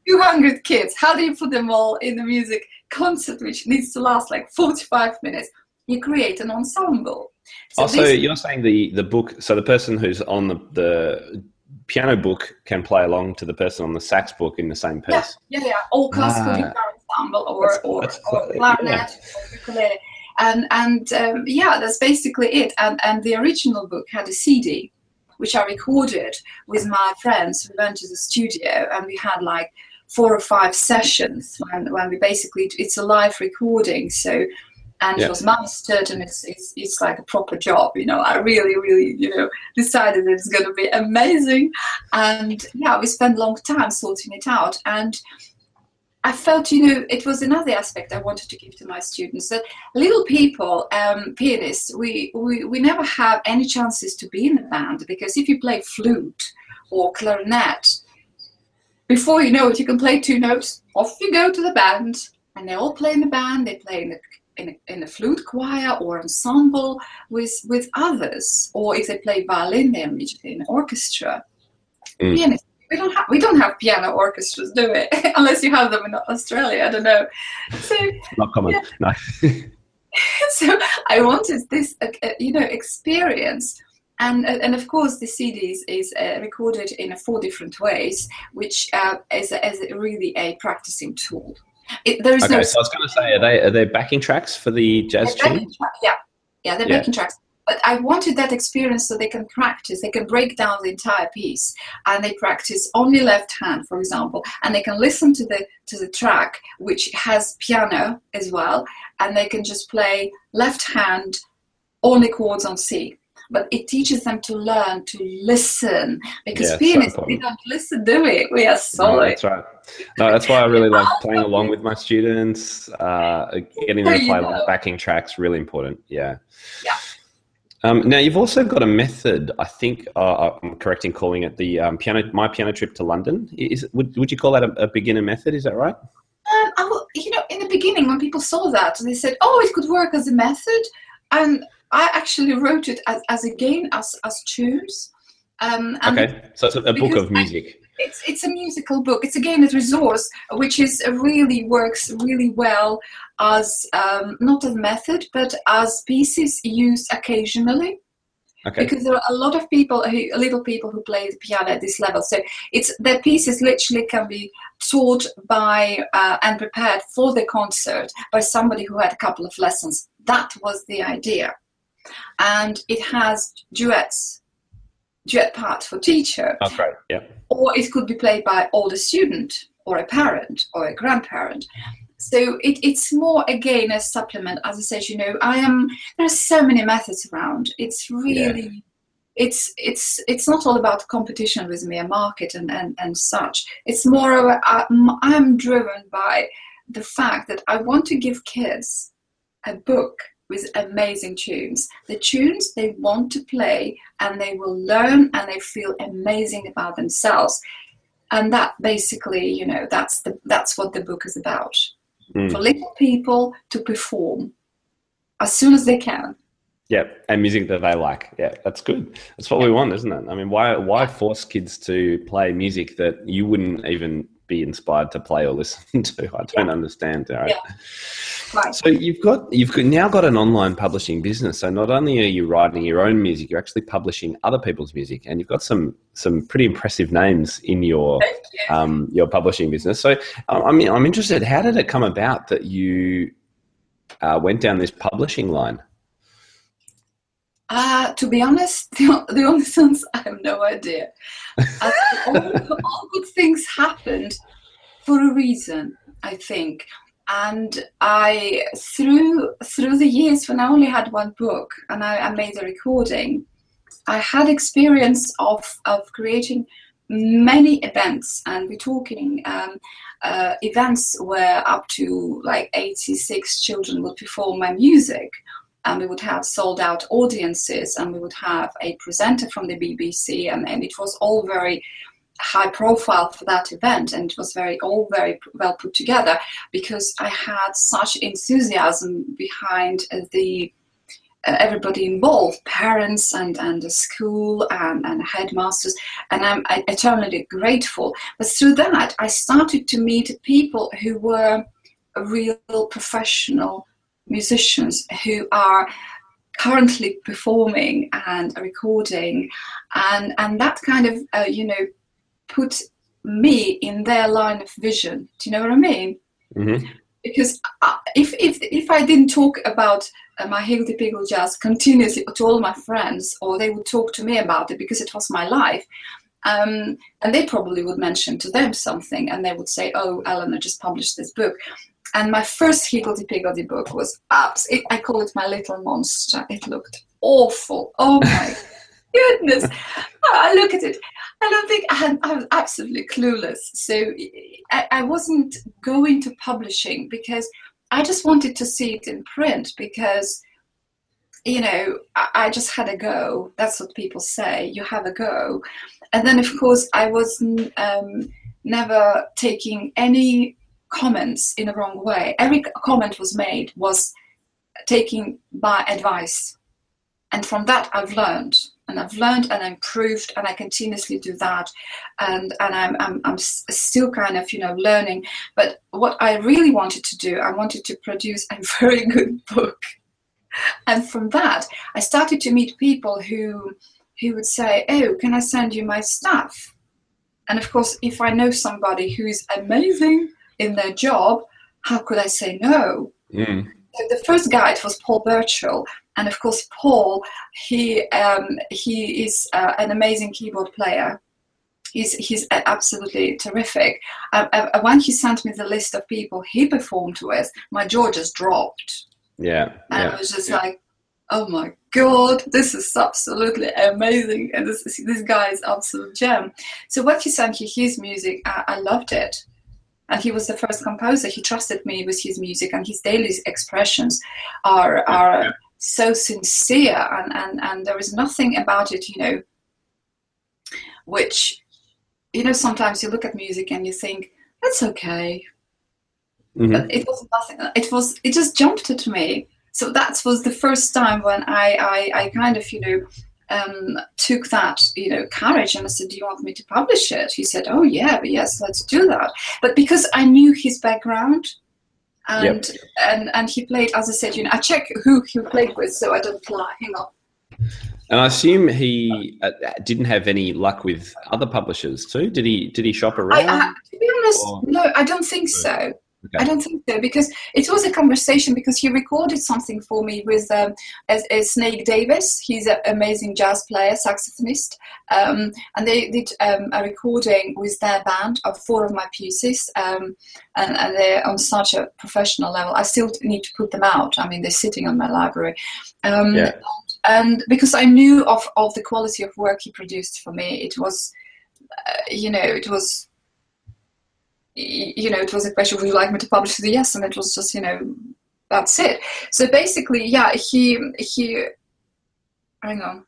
B: two hundred kids. How do you put them all in a music concert which needs to last like forty-five minutes? You create an ensemble.
A: So also, this, you're saying the, the book, so the person who's on the, the piano book can play along to the person on the sax book in the same piece.
B: Yeah, yeah, yeah. Or classical
A: ah,
B: guitar ensemble, or
A: that's,
B: or,
A: that's
B: or clarinet, yeah. or ukulele. And, and um, yeah, that's basically it. And, and the original book had a C D, which I recorded with my friends. We went to the studio and we had like four or five sessions when, when we basically, it's a live recording. So, and yeah. it was mastered, and it's, it's it's like a proper job, you know. I really, really, you know, decided it's going to be amazing. And yeah, we spent a long time sorting it out. And I felt, you know, it was another aspect I wanted to give to my students, that little people, um, pianists, we, we, we never have any chances to be in a band, because if you play flute or clarinet, before you know it, you can play two notes, off you go to the band, and they all play in the band, they play in the in a, in a flute choir or ensemble with, with others, or if they play violin, they're immediately in an orchestra. Mm. Pianists, We don't have we don't have piano orchestras, do we? Unless you have them in Australia, I don't know. So
A: not common. Yeah. No.
B: So I wanted this, uh, you know, experience, and uh, and of course the C Ds is uh, recorded in four different ways, which uh, is is really a practicing tool. It, there is
A: okay,
B: no
A: so I was going to say, are they are they backing tracks for the jazz tune?
B: Yeah, yeah, they're
A: yeah.
B: backing tracks. But I wanted that experience so they can practice, they can break down the entire piece, and they practice only left hand, for example, and they can listen to the to the track, which has piano as well, and they can just play left hand, only chords on C. But it teaches them to learn to listen, because yeah, pianists, so we don't listen, do we? We are solid.
A: No, that's right. No, that's why I really like playing along with my students. Uh, getting them to play along, backing tracks, really important. Yeah.
B: Yeah.
A: Um, now, you've also got a method, I think, uh, I'm correct in calling it the um, piano, My Piano Trip to London. Is, would, would you call that a, a beginner method? Is that right?
B: Um, I will, you know, in the beginning, when people saw that, they said, oh, it could work as a method. And I actually wrote it as, as again, as, as tunes. Um, and
A: okay, so it's a, a book of music.
B: I, it's, it's a musical book. It's, again, a resource, which is uh, really works really well as, um, not as method, but as pieces used occasionally.
A: Okay.
B: Because there are a lot of people, who, little people who play the piano at this level. So it's their pieces literally can be taught by uh, and prepared for the concert by somebody who had a couple of lessons. That was the idea. And it has duets, duet parts for teacher.
A: That's right, yeah.
B: Or it could be played by older student or a parent or a grandparent. So it, it's more, again, a supplement. As I said, you know, I am, there are so many methods around. It's really, yeah. it's it's it's not all about competition with me, a market and, and, and such. It's more of, a, I'm driven by the fact that I want to give kids a book with amazing tunes. The tunes they want to play, and they will learn, and they feel amazing about themselves. And that basically, you know, that's the that's what the book is about. Mm. For little people to perform as soon as they can.
A: Yeah, and music that they like. Yeah, that's good. That's what yeah. we want, isn't it? I mean, why why force kids to play music that you wouldn't even be inspired to play or listen to? I don't yeah. understand. Right?
B: Yeah. Right.
A: So you've got you've got, now got an online publishing business. So not only are you writing your own music, you're actually publishing other people's music, and you've got some some pretty impressive names in your
B: you.
A: um, your publishing business. So I mean, I'm interested. How did it come about that you uh, went down this publishing line?
B: Uh, to be honest, the, the only sense I have no idea. Uh, all, all good things happened for a reason, I think. And I, through through the years when I only had one book and I, I made a recording, I had experience of, of creating many events. And we're talking um, uh, events where up to like eighty-six children would perform my music. And we would have sold out audiences, and we would have a presenter from the B B C, and, and it was all very high profile for that event, and it was very all very well put together because I had such enthusiasm behind the uh, everybody involved, parents and, and the school and, and headmasters, and I'm eternally grateful. But through that, I started to meet people who were real professional musicians who are currently performing and recording, and and that kind of uh, you know put me in their line of vision. Do you know what I mean?
A: Mm-hmm.
B: Because uh, if if if I didn't talk about uh, my higgledy-piggledy jazz continuously to all my friends, or they would talk to me about it because it was my life, um, and they probably would mention to them something, and they would say, "Oh, Eleanor just published this book." And my first higgledy-piggledy book was abs- it, I call it my little monster. It looked awful. Oh my goodness. I look at it. I don't think I, had, I was absolutely clueless. So I, I wasn't going to publishing because I just wanted to see it in print because, you know, I, I just had a go. That's what people say. You have a go. And then, of course, I was um, never taking any comments in the wrong way. Every comment was made was taken by advice, and from that I've learned, and I've learned and improved, and I continuously do that, and and I'm I'm I'm still kind of you know learning. But what I really wanted to do, I wanted to produce a very good book, and from that I started to meet people who who would say, "Oh, can I send you my stuff?" And of course, if I know somebody who is amazing in their job, how could I say no?
A: Mm.
B: So the first guide was Paul Birchall, and of course Paul, he um, he is uh, an amazing keyboard player. He's he's absolutely terrific. Uh, uh, when he sent me the list of people he performed with, my jaw just dropped.
A: Yeah,
B: and
A: yeah.
B: I was just like, oh my God, this is absolutely amazing, and this this guy is absolute gem. So when he sent me his music, I, I loved it. And he was the first composer. He trusted me with his music, and his daily expressions are are so sincere, and, and, and there is nothing about it, you know, which, you know, sometimes you look at music and you think, that's okay. Mm-hmm. But it was nothing. It was, it just jumped at me. So that was the first time when I, I, I kind of, you know, um, took that, you know, courage, and I said, do you want me to publish it? He said, oh yeah, but yes, let's do that. But because I knew his background, and yep. and and he played, as I said, you know, I check who he played with, so I don't lie. Hang on.
A: And I assume he uh, didn't have any luck with other publishers too. Did he? Did he shop around?
B: I, I, to be honest, or? no, I don't think so. Okay. I don't think so, because it was a conversation, because he recorded something for me with um, a, a Snake Davis. He's an amazing jazz player, saxophonist, um, and they did um, a recording with their band of four of my pieces, um, and, and they're on such a professional level. I still need to put them out. I mean, they're sitting on my library. Um,
A: yeah.
B: And because I knew of, of the quality of work he produced for me, it was, uh, you know, it was... you know, it was a question, would you like me to publish it? Yes, and it was just, you know, that's it. So basically, yeah, he, he, hang on.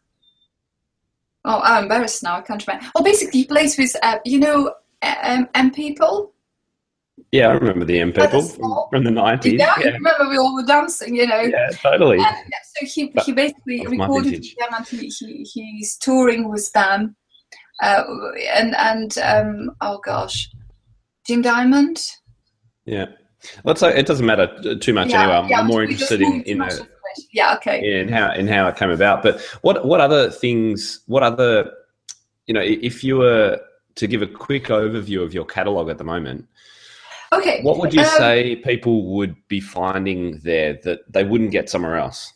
B: Oh, I'm embarrassed now, I can't remember. Oh, basically, he plays with, uh, you know, M, M People?
A: Yeah, I remember the M People from, from the nineties.
B: Yeah,
A: yeah,
B: I remember we all were dancing, you know.
A: Yeah, totally.
B: And, yeah, so he, he basically recorded with them, and he, he, he's touring with them. Uh, and, and um, oh gosh, Jim Diamond.
A: Yeah, well, it's like, it doesn't matter too much yeah, anyway. I'm,
B: yeah,
A: I'm more interested in in, a,
B: yeah, okay.
A: in how in how it came about. But what what other things? What other, you know, if you were to give a quick overview of your catalogue at the moment,
B: okay,
A: what would you
B: um,
A: say people would be finding there that they wouldn't get somewhere else?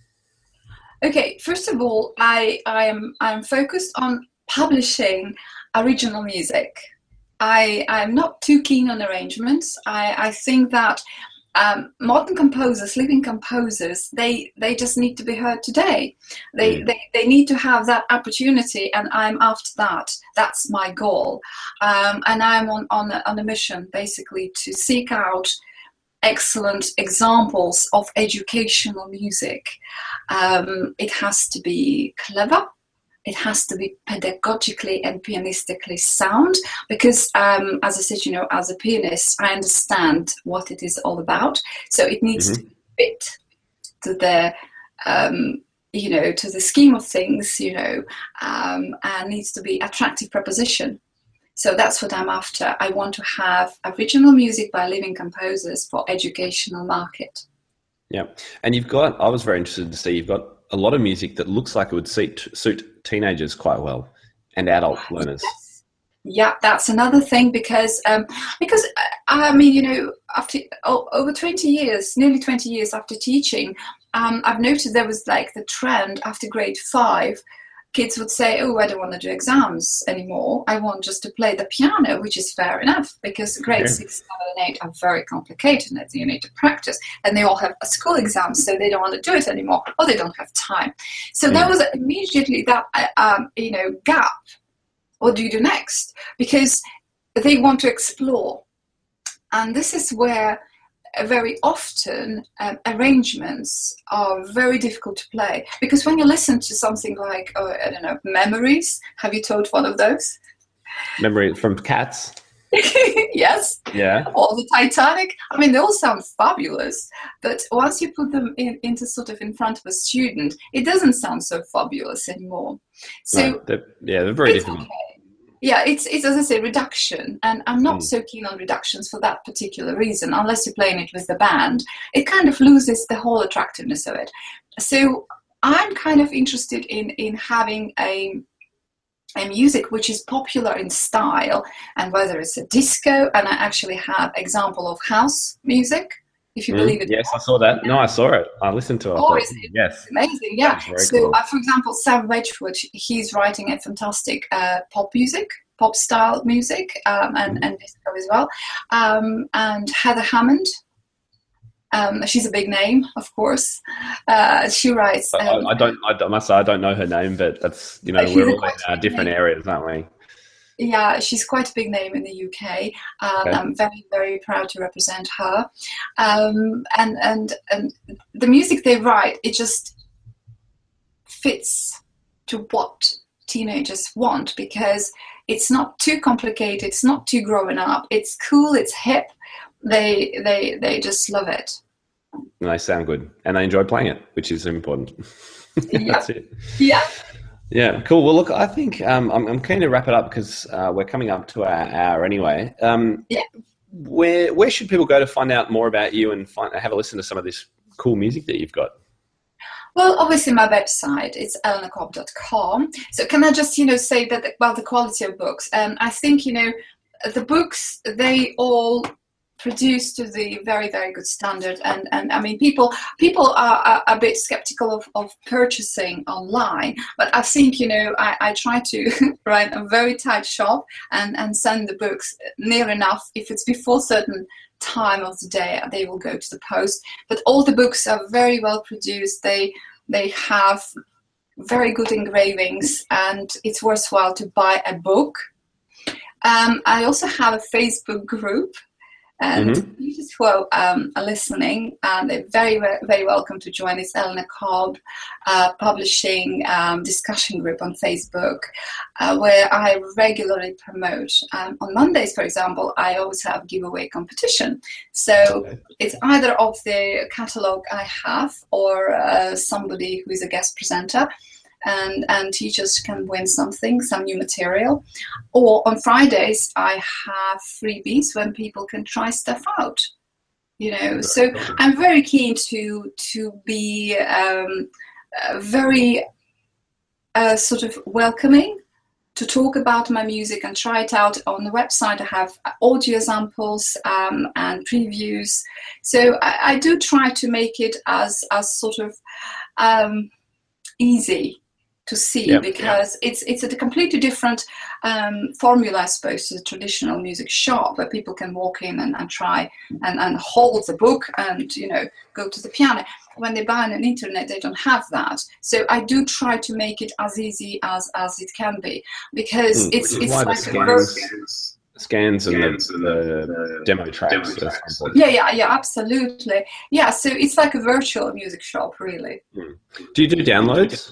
B: Okay, first of all, I I am I'm focused on publishing original music. I, I'm not too keen on arrangements. I, I think that um, modern composers, living composers, they, they just need to be heard today. They, mm. they they need to have that opportunity, and I'm after that. That's my goal. Um, and I'm on, on, a, on a mission, basically, to seek out excellent examples of educational music. Um, it has to be clever. It has to be pedagogically and pianistically sound, because, um, as I said, you know, as a pianist, I understand what it is all about. So it needs mm-hmm. to fit to the um, you know, to the scheme of things, you know, um, and needs to be attractive proposition. So that's what I'm after. I want to have original music by living composers for educational market.
A: Yeah. And you've got, I was very interested to see, you've got a lot of music that looks like it would suit, suit teenagers quite well and adult learners.
B: Yes. Yeah, that's another thing because, um, because I mean, you know, after oh, over twenty years, nearly twenty years after teaching, um, I've noticed there was like the trend after grade five, kids would say, oh, I don't want to do exams anymore. I want just to play the piano, which is fair enough because grade yeah. six, seven, and eight are very complicated and you need to practice. And they all have a school exams, so they don't want to do it anymore or they don't have time. So mm. there was immediately that, um, you know, gap. What do you do next? Because they want to explore. And this is where very often um, arrangements are very difficult to play, because when you listen to something like, oh, I don't know, Memories, have you taught one of those?
A: Memory from Cats?
B: Yes.
A: Yeah.
B: Or the Titanic. I mean, they all sound fabulous, but once you put them in, into sort of in front of a student, it doesn't sound so fabulous anymore. So
A: no, they're, yeah, they're very different.
B: Okay. Yeah, it's, it's, as I say, reduction. And I'm not mm. so keen on reductions for that particular reason, unless you're playing it with the band. It kind of loses the whole attractiveness of it. So I'm kind of interested in, in having a, a music which is popular in style, and whether it's a disco, and I actually have example of house music, if you mm, believe it.
A: Yes, I saw that. No, I saw it. I listened to it.
B: Oh, it's, yes. Amazing, yeah. So,
A: cool.
B: uh, for example, Sam Wedgwood, he's writing a fantastic uh, pop music, pop style music, um, and, mm. and disco as well. Um, and Heather Hammond, um, she's a big name, of course. Uh, she writes. Um,
A: I, I don't. I must say I don't know her name, but that's you know we're all in uh, different name. areas, aren't we?
B: Yeah, she's quite a big name in the U K. Um, okay. I'm very, very proud to represent her. Um, and, and, and the music they write, it just fits to what teenagers want, because it's not too complicated, it's not too growing up, it's cool, it's hip. They, they, they just love it.
A: And they sound good, and they enjoy playing it, which is important. That's
B: yeah.
A: it.
B: Yeah.
A: Yeah, cool. Well, look, I think um, I'm, I'm keen to wrap it up because uh, we're coming up to our hour anyway. Um,
B: yeah.
A: Where where should people go to find out more about you and find, have a listen to some of this cool music that you've got?
B: Well, obviously my website, it's eleanor cobb dot com. So can I just, you know, say that about the quality of books? Um, I think, you know, the books, they all produced to the very, very good standard. And, and I mean, people people are, are a bit skeptical of, of purchasing online, but I think, you know, I, I try to write a very tight shop and, and send the books near enough. If it's before certain time of the day, they will go to the post. But all the books are very well produced. They, they have very good engravings, and it's worthwhile to buy a book. Um, I also have a Facebook group. And mm-hmm. users who are, um, are listening, and they're very, very welcome to join. It's Eleanor Cobb uh, Publishing um, discussion group on Facebook, uh, where I regularly promote. Um, on Mondays, for example, I always have giveaway competition. So okay. It's either of the catalogue I have, or uh, somebody who is a guest presenter. And, and teachers can win something, some new material. Or on Fridays, I have freebies when people can try stuff out. You know, so I'm very keen to to be um, uh, very uh, sort of welcoming, to talk about my music and try it out. On the website, I have audio samples um, and previews. So I, I do try to make it as as sort of um, easy to see, yep, because yep. it's it's a completely different um, formula, I suppose, to the traditional music shop, where people can walk in and, and try and, and hold the book and, you know, go to the piano. When they buy on the internet, they don't have that. So I do try to make it as easy as, as it can be, because mm, it's it's like
A: scans, scans and the, the, the demo tracks. Demo tracks.
B: Yeah, yeah, yeah, absolutely. Yeah, so it's like a virtual music shop, really.
A: Mm. Do you do downloads?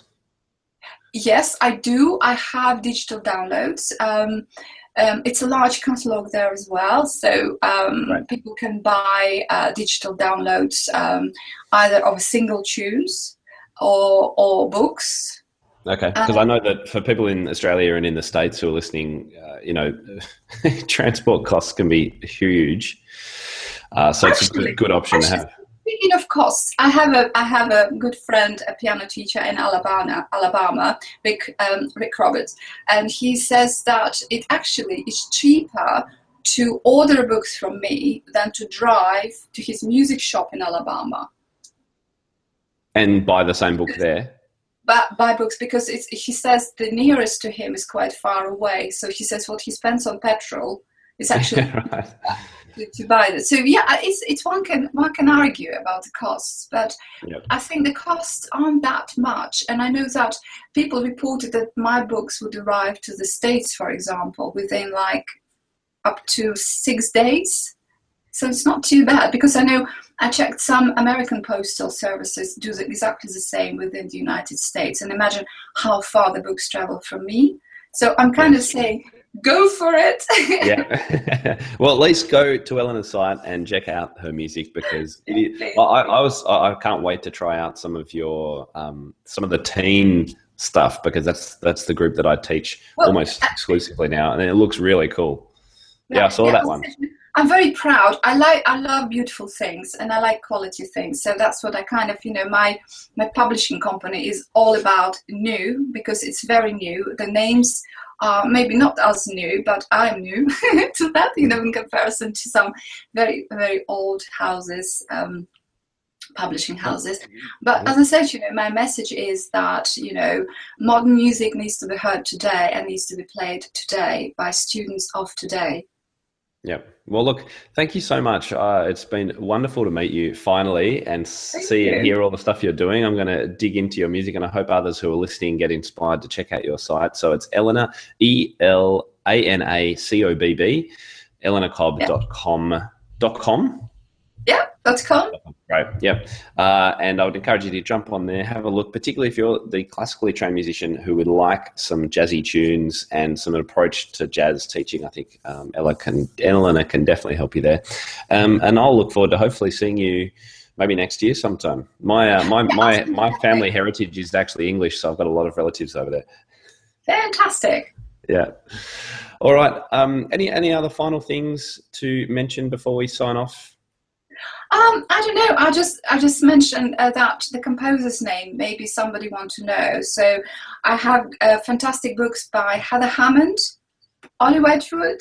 B: Yes, I do. I have digital downloads. Um, um, it's a large catalog there as well, so um, right. people can buy uh, digital downloads um, either of single tunes or or books.
A: Okay, because I know that for people in Australia and in the States who are listening, uh, you know, transport costs can be huge. Uh, so actually, it's a good, good option actually, to have.
B: Speaking of costs, I have a I have a good friend, a piano teacher in Alabama, Alabama, Rick um, Rick Roberts, and he says that it actually is cheaper to order books from me than to drive to his music shop in Alabama.
A: And buy the same book there.
B: But buy books because it's, he says the nearest to him is quite far away. So he says what he spends on petrol is actually right. to, to buy it. So yeah, it's it's one can one can argue about the costs, but yep. I think the costs aren't that much. And I know that people reported that my books would arrive to the States, for example, within like up to six days. So it's not too bad because I know I checked some American postal services do exactly the same within the United States. And imagine how far the books travel from me. So I'm kind of saying, go for it.
A: Yeah. Well, at least go to Eleanor's site and check out her music because it is, I, I was I can't wait to try out some of your um, some of the teen stuff because that's that's the group that I teach well, almost exclusively now, and it looks really cool. Yeah, yeah I saw yeah, that one.
B: I'm very proud. I like, I love beautiful things and I like quality things. So that's what I kind of, you know, my, my publishing company is all about new because it's very new. The names are maybe not as new, but I'm new to that, you know, in comparison to some very, very old houses, um, publishing houses. But as I said, you know, my message is that, you know, modern music needs to be heard today and needs to be played today by students of today.
A: Yep. Well, look, thank you so much. Uh, it's been wonderful to meet you finally and thank see you. and hear all the stuff you're doing. I'm going to dig into your music and I hope others who are listening get inspired to check out your site. So it's Eleanor, E L A N A C O B B, eleanor cobb dot com. Yep. Dot com.
B: Yeah, that's cool.
A: Right. Yep. Uh, and I would encourage you to jump on there, have a look, particularly if you're the classically trained musician who would like some jazzy tunes and some approach to jazz teaching. I think um, Ella can, Eleanor can definitely help you there. Um, and I'll look forward to hopefully seeing you maybe next year sometime. My uh, my my my family heritage is actually English, so I've got a lot of relatives over there.
B: Fantastic.
A: Yeah. All right. Um, any any other final things to mention before we sign off?
B: Um, I don't know. I just I just mentioned uh, that the composer's name. Maybe somebody want to know. So I have uh, fantastic books by Heather Hammond, Ollie Wedgwood,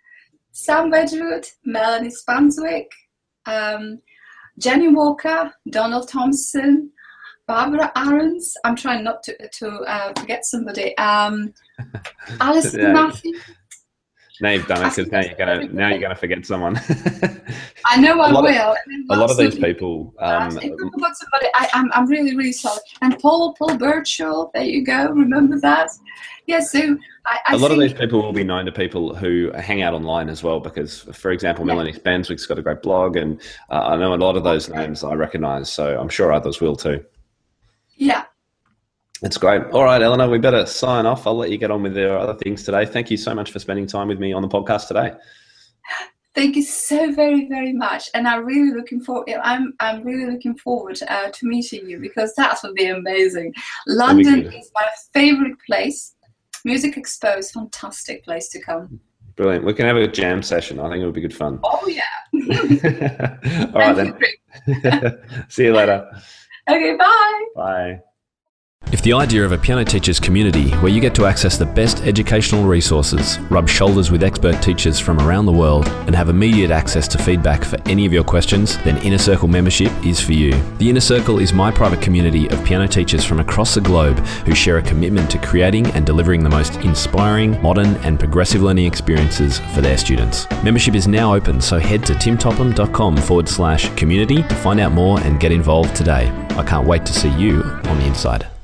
B: Sam Wedgwood, Melanie Spanswick, um, Jenny Walker, Donald Thompson, Barbara Aarons. I'm trying not to to uh, forget somebody. Um, Alison
A: yeah.
B: Matthews.
A: Now you've done it because now you're gonna now you're gonna forget someone.
B: I know I
A: a
B: will.
A: Of, a lot of these people. Um,
B: about somebody, I, I'm I'm really really sorry. And Paul Paul Birchall, there you go. Remember that? Yeah. So I, I
A: a lot
B: think,
A: of these people will be known to people who hang out online as well. Because, for example, yeah. Melanie Spanswick's got a great blog, and uh, I know a lot of those names I recognise. So I'm sure others will too.
B: Yeah.
A: That's great. All right, Eleanor, we better sign off. I'll let you get on with your other things today. Thank you so much for spending time with me on the podcast today.
B: Thank you so very, very much. And I'm really looking forward, I'm, I'm really looking forward uh, to meeting you because that would be amazing. London is my favorite place. Music Expo is a fantastic place to come.
A: Brilliant. We can have a jam session. I think it would be good fun.
B: Oh, yeah.
A: All right, then. See you later.
B: Okay, bye.
A: Bye.
D: If the idea of a piano teachers community where you get to access the best educational resources, rub shoulders with expert teachers from around the world, and have immediate access to feedback for any of your questions, then Inner Circle membership is for you. The Inner Circle is my private community of piano teachers from across the globe who share a commitment to creating and delivering the most inspiring, modern and progressive learning experiences for their students. Membership is now open, so head to timtopham.com forward slash community to find out more and get involved today. I can't wait to see you on the inside.